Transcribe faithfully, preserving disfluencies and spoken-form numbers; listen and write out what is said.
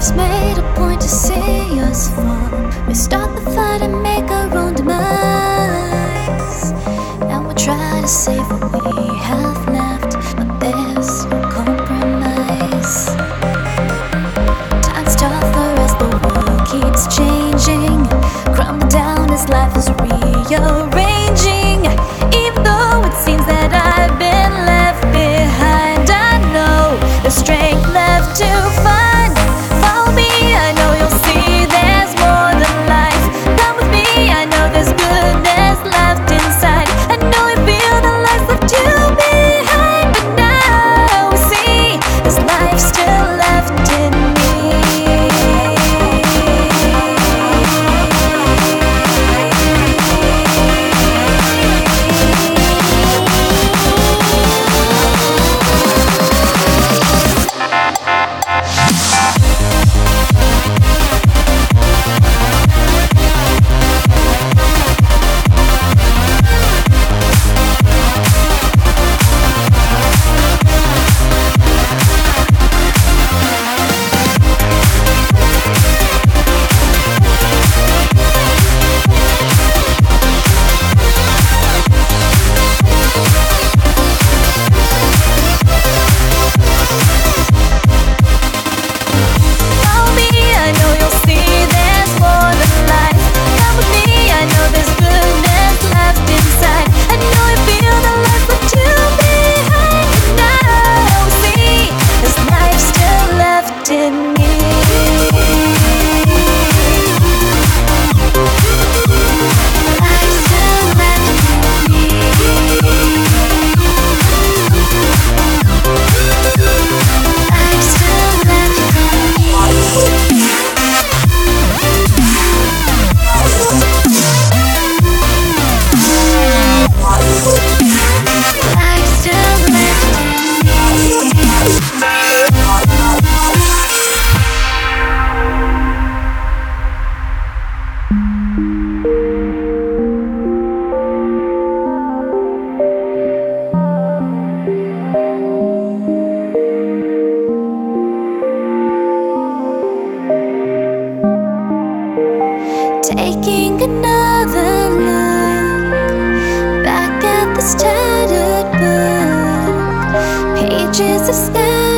Life's made a point to see us fall. We start the fight and make our own demise. And we try to save what we have left, but there's no compromise. Time's tougher as the world keeps changing, crumbling down as life is rearranging. Even though it seems that I've been left behind, I know there's strength left to find. Follow me, I know you'll see there's more than life. Come with me, I know there's goodness left inside. I know you feel the life left you behind, but now we see there's life still left in me. Taking another look back at this tattered book, pages of sky.